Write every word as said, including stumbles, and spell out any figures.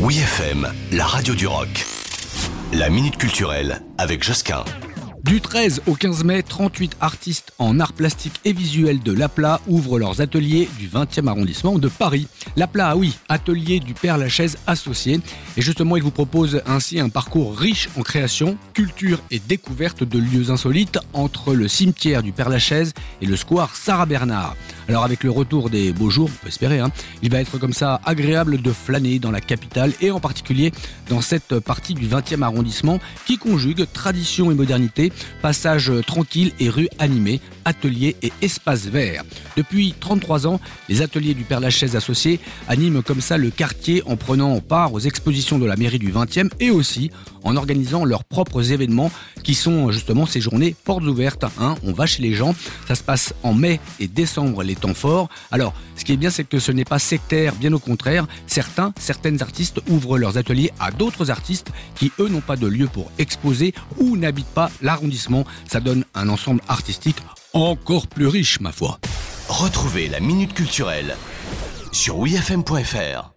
Oui F M, la radio du rock. La minute culturelle avec Josquin. Du treize au quinze mai, trente-huit artistes en arts plastiques et visuels de l'Aplat ouvrent leurs ateliers du vingtième arrondissement de Paris. L'Aplat, oui, atelier du Père-Lachaise associé. Et justement, il vous propose ainsi un parcours riche en création, culture et découverte de lieux insolites entre le cimetière du Père-Lachaise et le square Sarah Bernard. Alors avec le retour des beaux jours, on peut espérer, hein, il va être comme ça agréable de flâner dans la capitale et en particulier dans cette partie du vingtième arrondissement qui conjugue tradition et modernité, passage tranquille et rue animée, ateliers et espaces verts. Depuis trente-trois ans, les ateliers du Père-Lachaise associés animent comme ça le quartier en prenant part aux expositions de la mairie du vingtième et aussi en organisant leurs propres événements qui sont justement ces journées portes ouvertes. Hein, on va chez les gens, ça se passe en mai et décembre, les temps forts. Alors, ce qui est bien, c'est que ce n'est pas sectaire, bien au contraire. Certains, certaines artistes ouvrent leurs ateliers à d'autres artistes qui, eux, n'ont pas de lieu pour exposer ou n'habitent pas l'arrondissement. Ça donne un ensemble artistique encore plus riche, ma foi. Retrouvez la minute culturelle sur oui f m point f r.